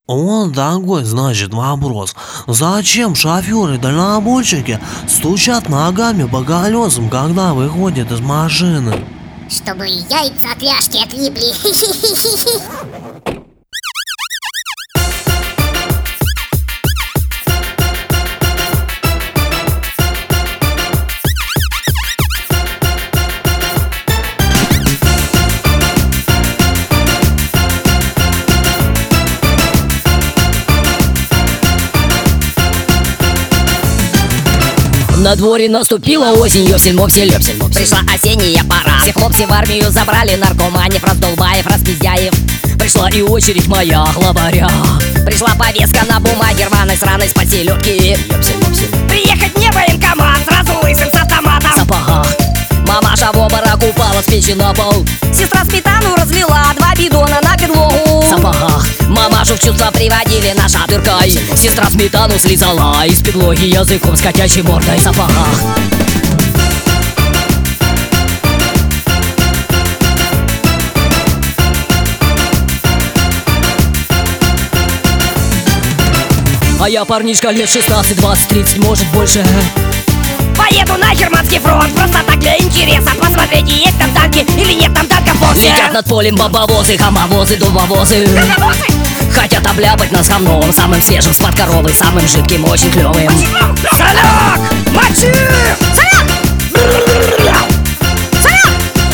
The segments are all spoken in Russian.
Вот такой, значит, вопрос. Зачем шоферы-дальнобойщики стучат ногами по колесам, когда выходят из машины? Чтобы яйца от ляжки отлипли. На дворе наступила осень, ёпсель-мопсель. Пришла осенняя пора. Всех хлопцев в армию забрали, наркоманев, раздолбаев, распиздяев. Пришла и очередь моя главаря. Пришла повестка на бумаге рваной, сраной с-под селедки. Приехать мне военкомат, сразу лысым с автоматом. В сапогах. Мамаша в обморок упала с печи на пол. Сестра сметану разлила, 2 бидона на берлогу. В сапогах. Мамашу в чувство приводили наша дыркой. Сестра сметану слизала из берлоги языком с котячей мордой в сапогах. А я парнишка лет 16, 20, 30, может больше. Поеду на Германский фронт, просто так для интереса. Посмотреть, есть там танки или нет там танков вовсе. Летят над полем бомбовозы, хамовозы, дубовозы. Хотят обляпать нас говном, самым свежим с-под коровы, самым жидким, очень клевым. Соляк! Мочи! Соляк! Соляк!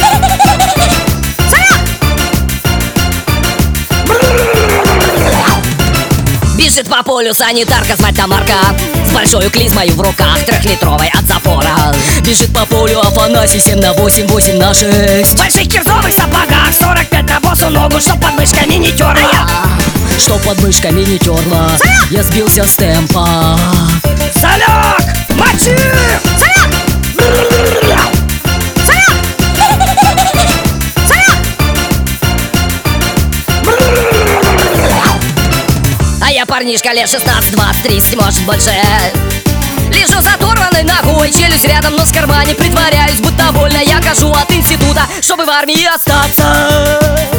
Соляк! Бежит по полю санитарка, звать Тамарка, с большой клизмой в руках, 3-литровой от запора. Бежит по полю Афанасий, 7 на 8, 8 на 6. В больших кирзовых сапогах, 45 на босу ногу, чтоб под мышками не терла. Чтоб под мышками не терла. Я сбился с темпа. Соляк! Мочи! Соляк! Соляк! Соляк! А я парнишка лет 16, 20, 30, может больше. Лежу с оторванной ногой, челюсть рядом, нос в кармане. Притворяюсь, будто больно я хожу от института, чтобы в армии остаться.